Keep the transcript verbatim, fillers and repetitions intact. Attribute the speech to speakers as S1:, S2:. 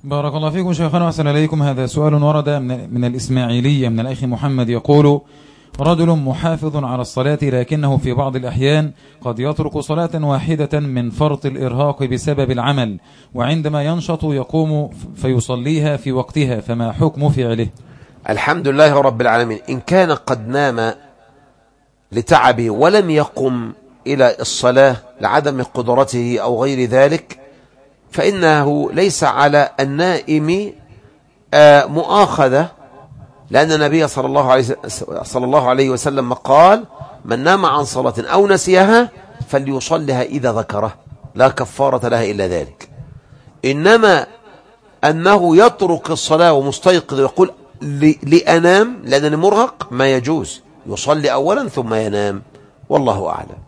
S1: بارك الله فيكم شيخنا وأحسن إليكم. هذا سؤال ورد من, من الإسماعيلية من الأخ محمد يقول: رجل محافظ على الصلاة لكنه في بعض الأحيان قد يترك صلاة واحدة من فرط الإرهاق بسبب العمل، وعندما ينشط يقوم فيصليها في وقتها، فما حكم فعله؟
S2: الحمد لله رب العالمين. إن كان قد نام لتعبه ولم يقم إلى الصلاة لعدم قدرته أو غير ذلك، فإنه ليس على النائم مؤاخذة، لأن النبي صلى الله عليه صلى الله عليه وسلم قال: من نام عن صلاة أو نسيها فليصلها إذا ذكره، لا كفارة لها إلا ذلك. إنما أنه يترك الصلاة ومستيقظ ويقول لأنام لأنني مرهق، ما يجوز، يصلي أولا ثم ينام، والله أعلم.